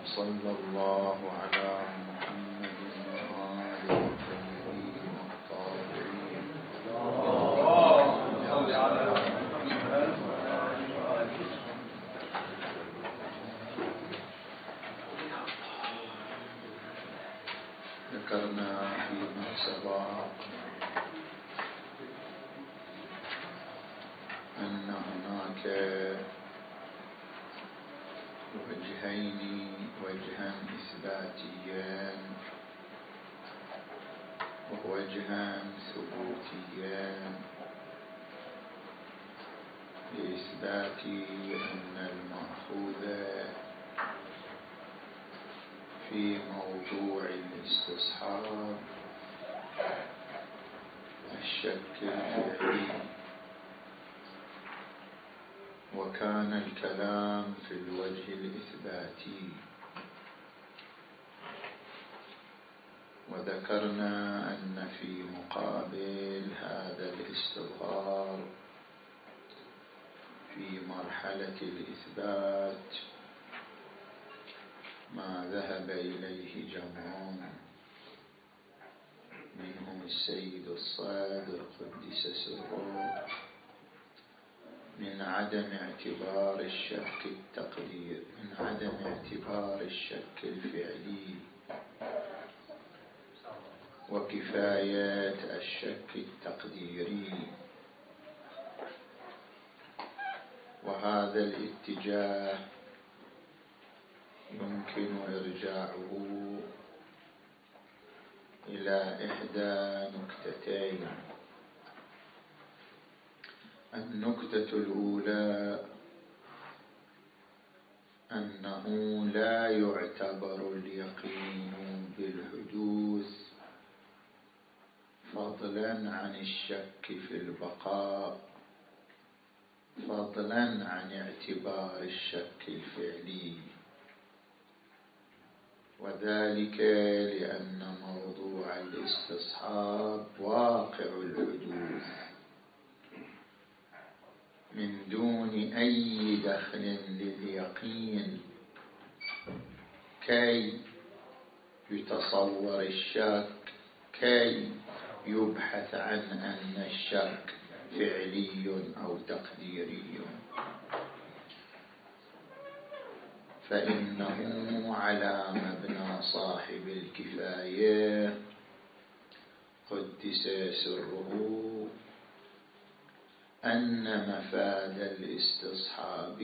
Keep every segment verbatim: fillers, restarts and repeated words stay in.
صلى الله على محمد وآله الطيبين الطاهرين. ذكرنا فيما سبق أن هناك وجهين، وجها إثباتيا ووجها ثبوتيا، لإثبات أن المأخوذ في موضوع الاستصحاب الشك الفعلي، وكان الكلام في الوجه الإثباتي. وذكرنا أن في مقابل هذا الاستظهار في مرحلة الإثبات ما ذهب إليه جمع منهم السيد الصادق قدس سره من عدم اعتبار الشك التقدير من عدم اعتبار الشك الفعلي وكفاية الشك التقديري. وهذا الاتجاه يمكن إرجاعه إلى إحدى نكتتين. النكتة الأولى أنه لا يعتبر اليقين بالحدوث فضلا عن الشك في البقاء، فضلا عن اعتبار الشك الفعلي، وذلك لأن موضوع الاستصحاب واقع الحدوث من دون أي دخل لليقين كي يتصور الشك، كي يبحث عن أن الشك فعلي أو تقديري، فإنه على مبنى صاحب الكفاية قدس سره أن مفاد الاستصحاب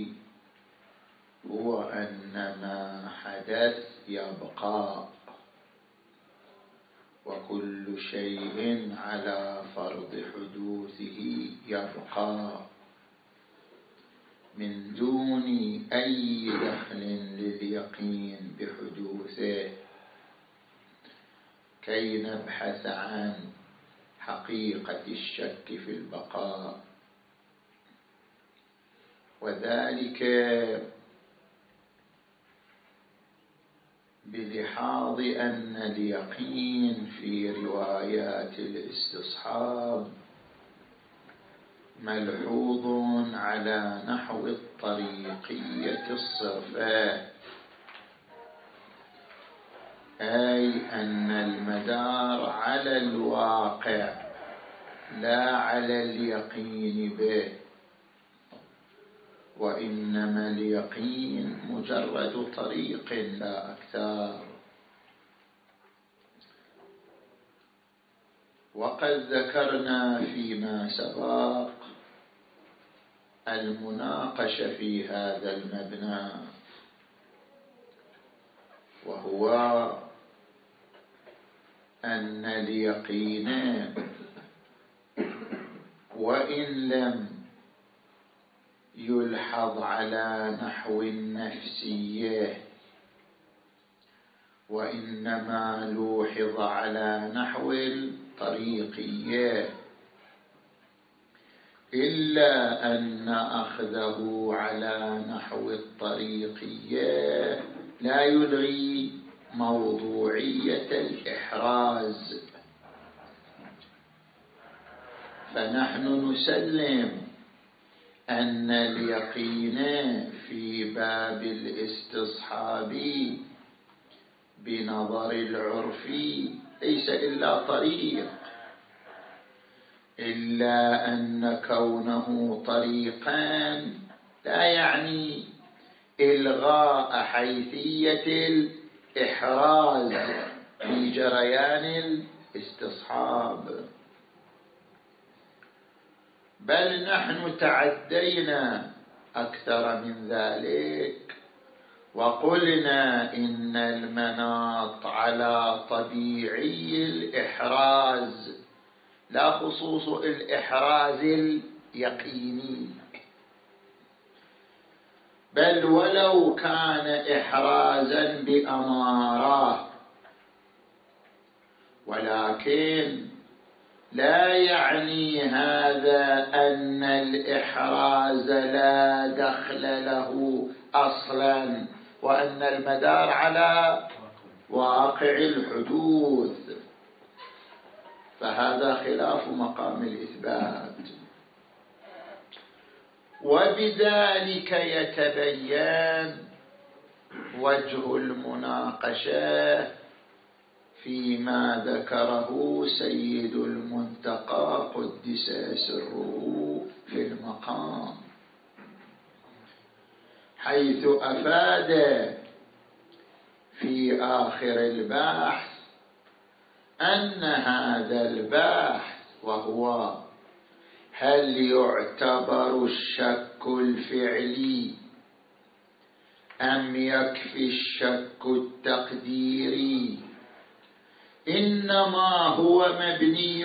هو أن ما حدث يبقى، وكل شيء على فرض حدوثه يبقى من دون أي دخل لليقين بحدوثه كي نبحث عن حقيقة الشك في البقاء. وذلك بلحاظ أن اليقين في روايات الاستصحاب ملحوظ على نحو الطريقية الصرفة، أي أن المدار على الواقع لا على اليقين به، وإنما اليقين مجرد طريق لا أكثر. وقد ذكرنا فيما سبق المناقشة في هذا المبنى، وهو أن اليقين وإن لم يلحظ على نحو النفسية وإنما لوحظ على نحو الطريقية، إلا أن أخذه على نحو الطريقية لا يلغي موضوعية الإحراز. فنحن نسلم أن اليقين في باب الاستصحاب بنظر العرف ليس إلا طريق، إلا أن كونه طريقا لا يعني إلغاء حيثية الإحراز في جريان الاستصحاب، بل نحن تعدينا أكثر من ذلك وقلنا إن المناط على طبيعي الإحراز لا خصوص الإحراز اليقيني، بل ولو كان إحرازا بأمارة، ولكن لا يعني هذا أن الإحراز لا دخل له أصلا، وأن المدار على واقع الحدوث، فهذا خلاف مقام الإثبات. وبذلك يتبين وجه المناقشة فيما ذكره سيد المنتقى قدس سره في المقام، حيث أفاد في آخر البحث أن هذا البحث وهو هل يعتبر الشك الفعلي أم يكفي الشك التقديري، إنما هو مبني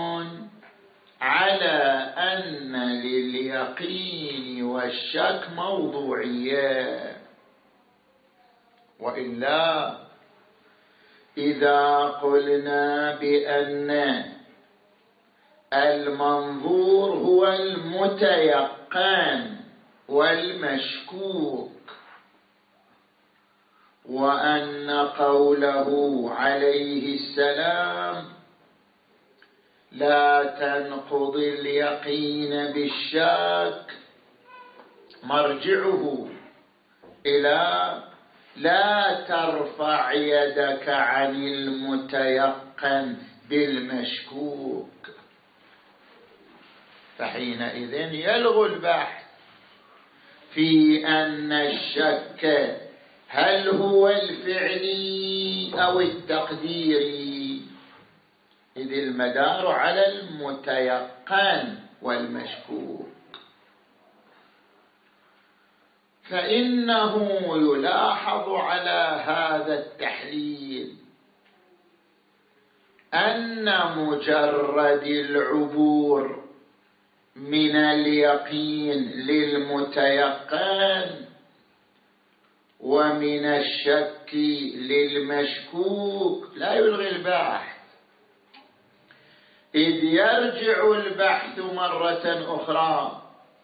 على أن لليقين والشك موضوعية، وإلا إذا قلنا بأن المنظور هو المتيقن والمشكوك، وأن قوله عليه السلام لا تنقض اليقين بالشك مرجعه إلى لا ترفع يدك عن المتيقن بالمشكوك، فحينئذ يلغو البحث في أن الشك هل هو الفعلي أو التقديري، إذ المدار على المتيقن والمشكوك. فإنه يلاحظ على هذا التحليل أن مجرد العبور من اليقين للمتيقن ومن الشك للمشكوك لا يلغي البحث، إذ يرجع البحث مرة أخرى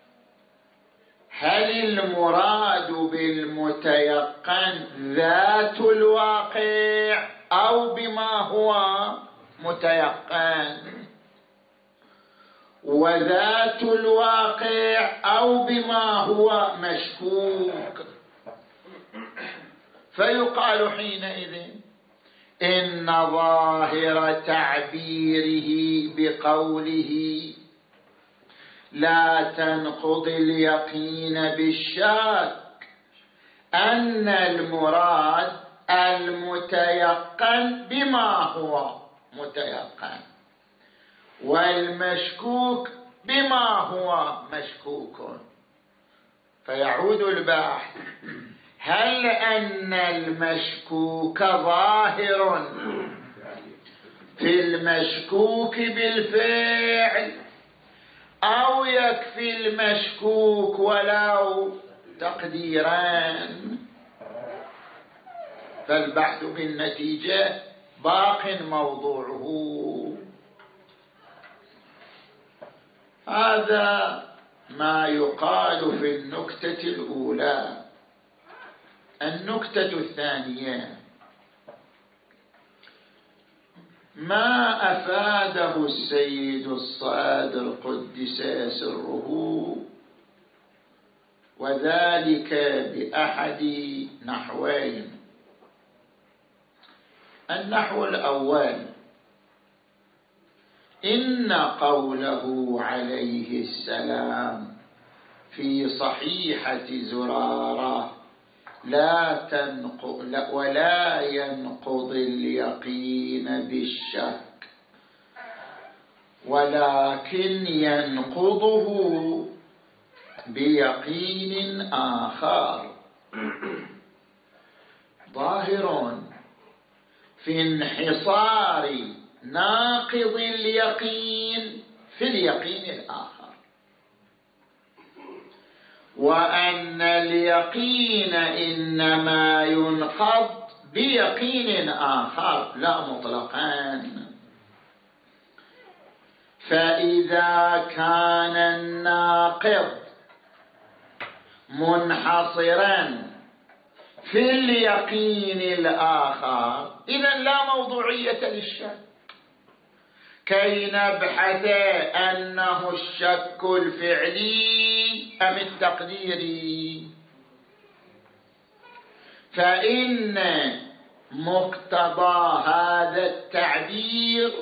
هل المراد بالمتيقن ذات الواقع أو بما هو متيقن، وذات الواقع أو بما هو مشكوك، فيقال حينئذ إن ظاهر تعبيره بقوله لا تنقض اليقين بالشك أن المراد المتيقن بما هو متيقن والمشكوك بما هو مشكوك، فيعود البحث هل أن المشكوك ظاهر في المشكوك بالفعل أو يكفي المشكوك ولو تقديران، فالبحث بالنتيجة باق موضوعه. هذا ما يقال في النكتة الأولى. النكتة الثانية ما أفاده السيد الصادر قدس سره وذلك بأحد نحوين. النحو الأول: إن قوله عليه السلام في صحيحة زرارة لا تنقض ولا ينقض اليقين بالشك، ولكن ينقضه بيقين آخر، ظاهر في انحصار ناقض اليقين في اليقين الآخر، وأن اليقين إنما ينقض بيقين آخر لا مطلقا. فإذا كان الناقض منحصرا في اليقين الآخر إذا لا موضوعية للشك، كي نبحث أنه الشك الفعلي أم التقديري. فإن مقتضى هذا التعبير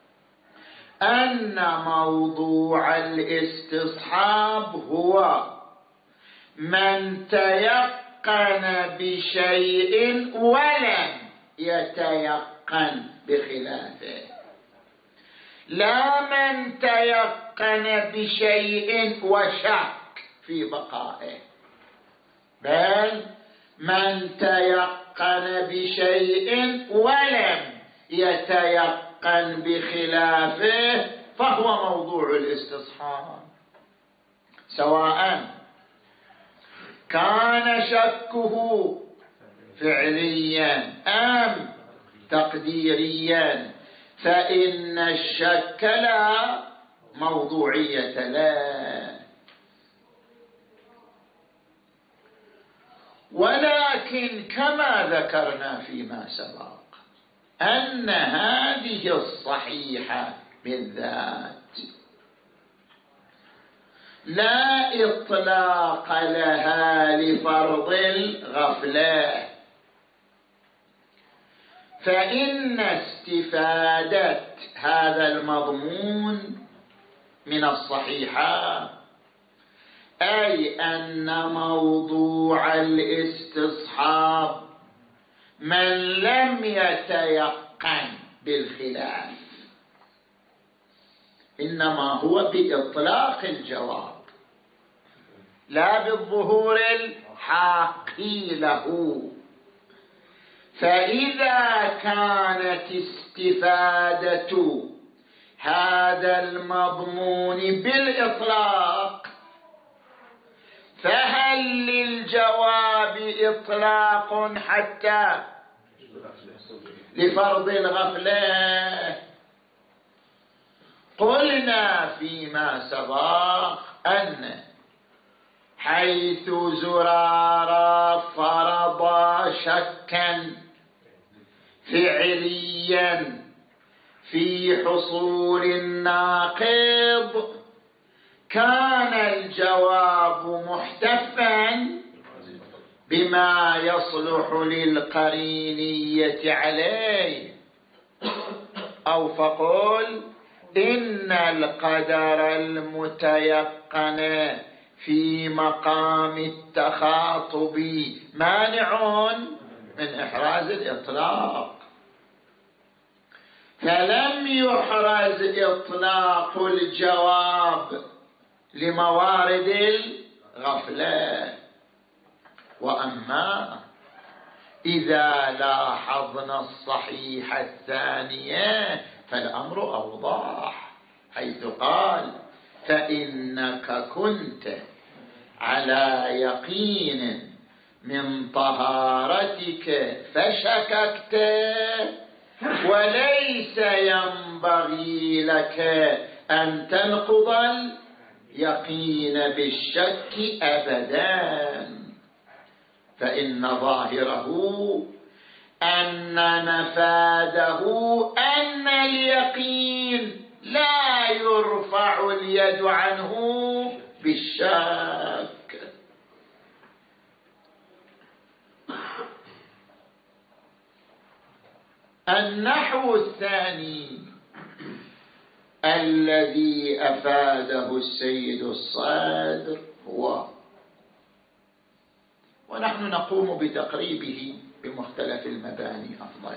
أن موضوع الاستصحاب هو من تيقن بشيء ولم يتيقن بخلافه، لا من تيقن بشيء وشك في بقائه، بل من تيقن بشيء ولم يتيقن بخلافه فهو موضوع الاستصحاب، سواء كان شكه فعليا أم تقديريا، فإن الشك لا موضوعية له. ولكن كما ذكرنا فيما سبق أن هذه الصحيحة بالذات لا إطلاق لها لفرض الغفلة، فإن استفادة هذا المضمون من الصحيحة أي أن موضوع الاستصحاب من لم يتيقن بالخلاف إنما هو بإطلاق الجواب لا بالظهور الحاقي له. فإذا كانت استفادة هذا المضمون بالإطلاق فهل للجواب إطلاق حتى لفرض الغفلة؟ قلنا فيما سبق أن حيث زرارة فرض شكا فعليا في حصول الناقض كان الجواب محتفا بما يصلح للقرينية عليه، أو فقل إن القدر المتيقن في مقام التخاطب مانع من إحراز الإطلاق، فلم يحرز إطلاق الجواب لموارد الغفلة. وأما إذا لاحظنا الصحيح الثانية فالأمر أوضح، حيث قال فإنك كنت على يقين من طهارتك فشككت وليس ينبغي لك أن تنقض اليقين بالشك أبدا، فإن ظاهره أن مفاده أن اليقين لا يرفع اليد عنه بالشك. النحو الثاني الذي أفاده السيد الصدر هو، ونحن نقوم بتقريبه بمختلف المباني أفضل،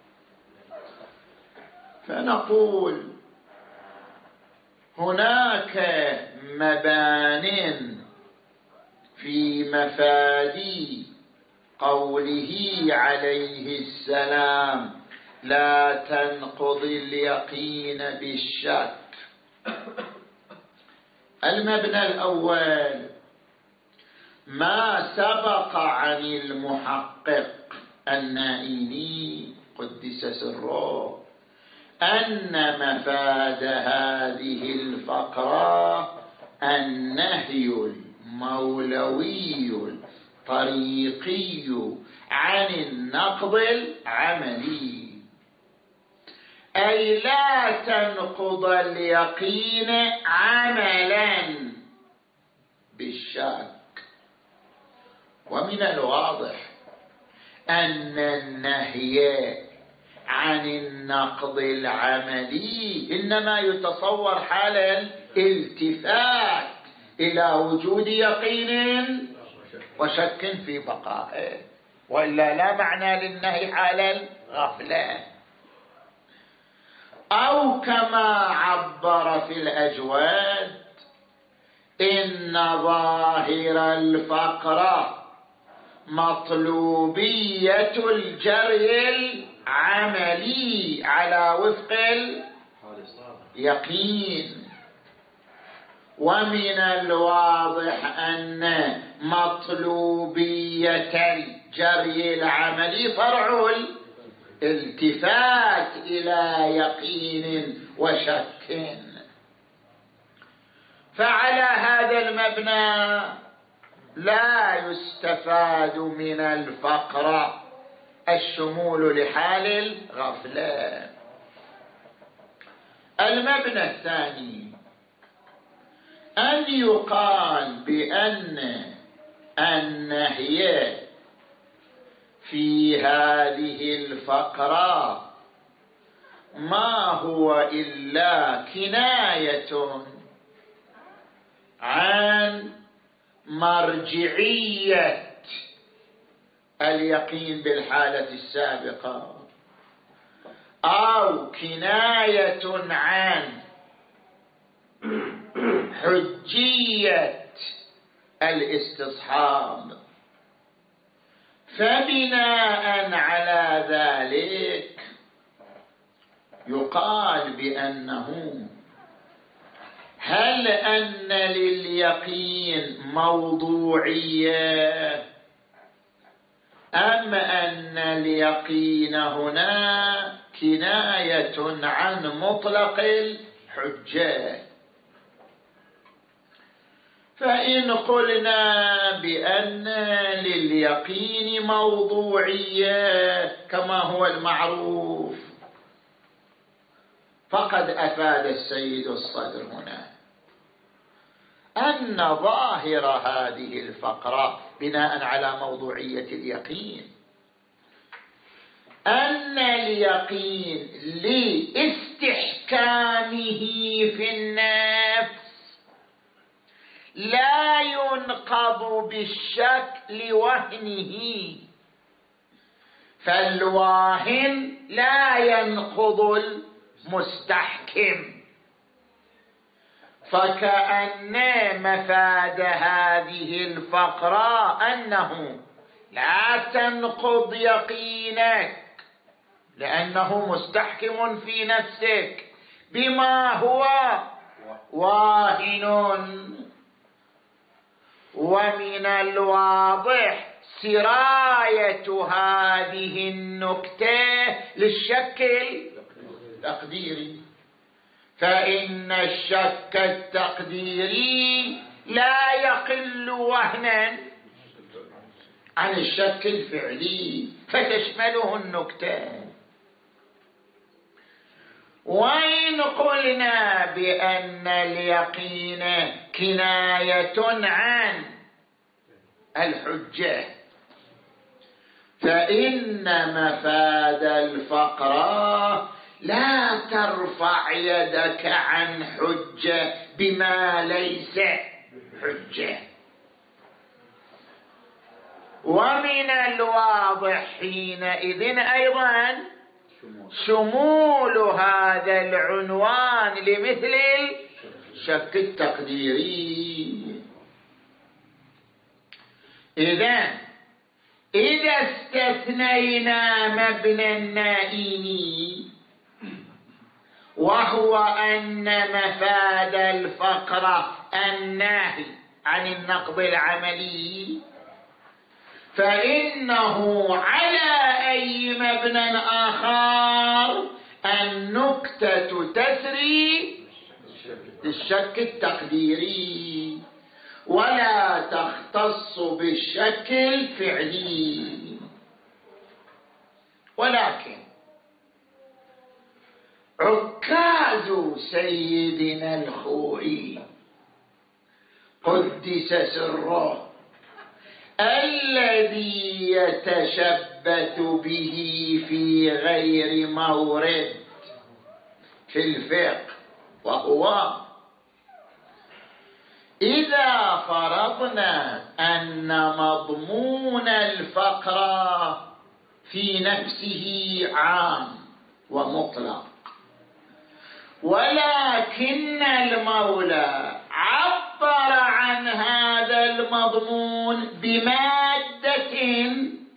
فنقول هناك مبان في مفادي قوله عليه السلام لا تنقض اليقين بالشك. المبنى الأول ما سبق عن المحقق النائيني قدس سره أن مفاد هذه الفقرة النهي المولوي الطريقي عن النقض العملي، أي لا تنقض اليقين عملا بالشك. ومن الواضح أن النهي عن النقض العملي إنما يتصور حال الالتفات إلى وجود يقين وشك في بقائه، وإلا لا معنى للنهي حال الغفلة. أو كما عبر في الأجواد إن ظاهر الفقرة مطلوبية الجري العملي على وفق اليقين، ومن الواضح أن مطلوبية الجري العملي فرع الالتفات إلى يقين وشك. فعلى هذا المبنى لا يستفاد من الفقرة الشمول لحال الغفلة. المبنى الثاني أن يقال بأن النهي في هذه الفقرة ما هو إلا كناية عن مرجعية اليقين بالحالة السابقة، أو كناية عن حجية الاستصحاب. فبناء على ذلك يقال بأنه هل أن لليقين موضوعية أم أن اليقين هنا كناية عن مطلق الحجة؟ فإن قلنا بأن لليقين موضوعية كما هو المعروف، فقد أفاد السيد الصدر هنا أن ظاهر هذه الفقرة بناء على موضوعية اليقين أن اليقين لاستحكامه في النفس لا ينقض بالشك لوهنه، فالواهن لا ينقض المستحكم. فكأن مفاد هذه الفقرة أنه لا تنقض يقينك لأنه مستحكم في نفسك بما هو واهن. ومن الواضح سراية هذه النكتة للشك التقديري، فإن الشك التقديري لا يقل وهنا عن الشك الفعلي، فتشمله النكتة. وإن قلنا بأن اليقين كناية عن الحجة، فإن مفاد الفقرة لا ترفع يدك عن حجة بما ليس حجة. ومن الواضح حينئذ أيضا شمول هذا العنوان لمثل الشك التقديري. إذن إذا استثنينا مبنى النائين وهو أن مفاد الفقرة الناهي عن النقض العملي، فإنه على أي مبنى آخر النكتة تسري للشك التقديري ولا تختص بالشك الفعلي. ولكن عكاز سيدنا الخوئي قدس سره الذي يتشبث به في غير مورد في الفقه، وهو إذا فرضنا أن مضمون الفقرة في نفسه عام ومطلق، ولكن المولى عبر عن هذا المضمون بمادة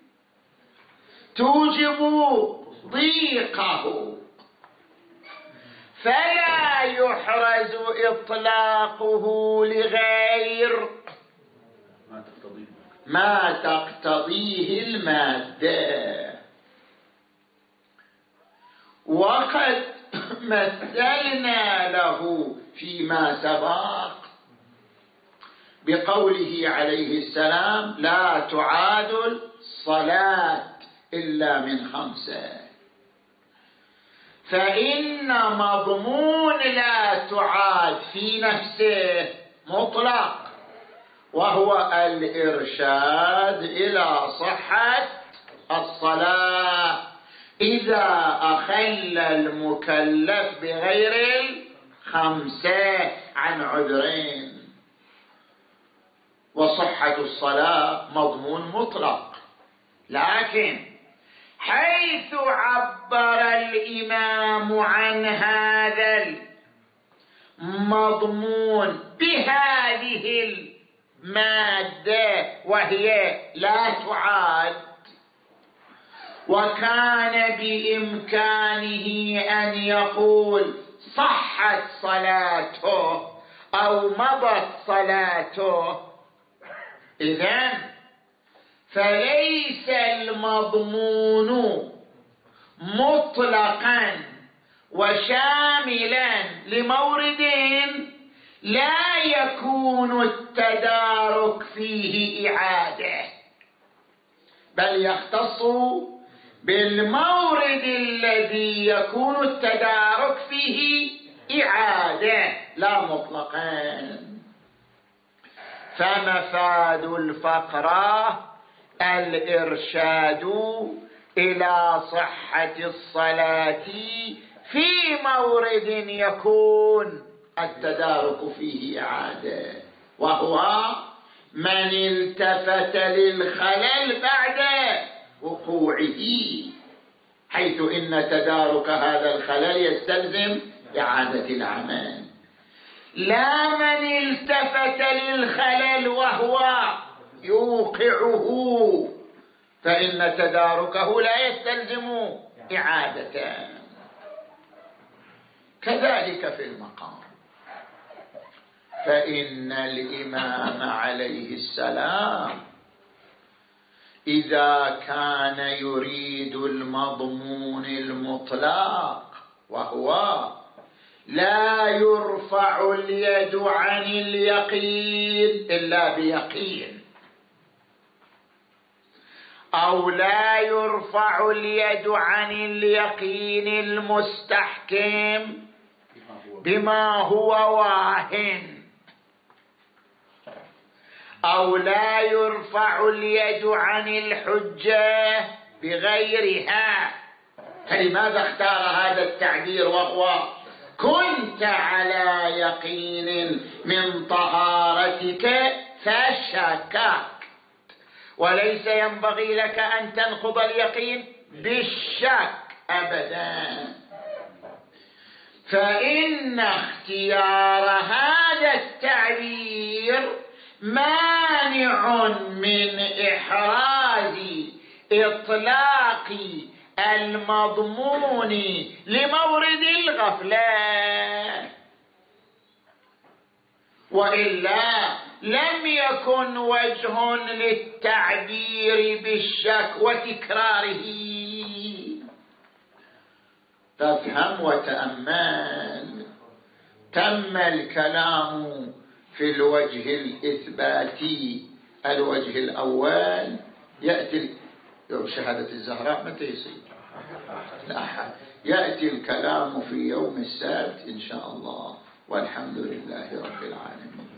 توجب ضيقه، فلا يحرز إطلاقه لغير ما تقتضيه المادة. وقد مثلنا له فيما سبق بقوله عليه السلام: لا تعاد الصلاة إلا من خمسة. فإن مضمون لا تعاد في نفسه مطلق، وهو الإرشاد إلى صحة الصلاة إذا أخل المكلف بغير الخمسة عن عذرين. وصحة الصلاة مضمون مطلق، لكن حيث عبر الإمام عن هذا المضمون بهذه المادة وهي لا تعاد، وكان بإمكانه أن يقول صحت صلاته أو مضت صلاته، إذن فليس المضمون مطلقا وشاملا لمورد لا يكون التدارك فيه إعادة، بل يختص بالمورد الذي يكون التدارك فيه إعادة لا مطلقا. فمفاد الفقرة الإرشاد إلى صحة الصلاة في مورد يكون التدارك فيه إعادة، وهو من التفت للخلل بعد وقوعه، حيث إن تدارك هذا الخلل يستلزم إعادة العمل، لا من التفت للخلل وهو يوقعه، فإن تداركه لا يستلزم إعادة. كذلك في المقام، فإن الإمام عليه السلام إذا كان يريد المضمون المطلق، وهو لا يرفع اليد عن اليقين إلا بيقين، أو لا يرفع اليد عن اليقين المستحكم بما هو واهن، أو لا يرفع اليد عن الحجة بغيرها. فلماذا اختار هذا التعبير وهو كنت على يقين من طهارتك فشككت؟ وليس ينبغي لك أن تنقض اليقين بالشك أبدا. فإن اختيار هذا التعبير مانع من إحراز إطلاق المضمون لمورد الغفلة، وإلا لم يكن وجه للتعبير بالشك وتكراره. تفهم وتأمل. تم الكلام في الوجه الإثباتي. الوجه الأول يأتي يوم شهادة الزهراء. متى يصير؟ لا، يأتي الكلام في يوم السبت إن شاء الله، والحمد لله رب العالمين.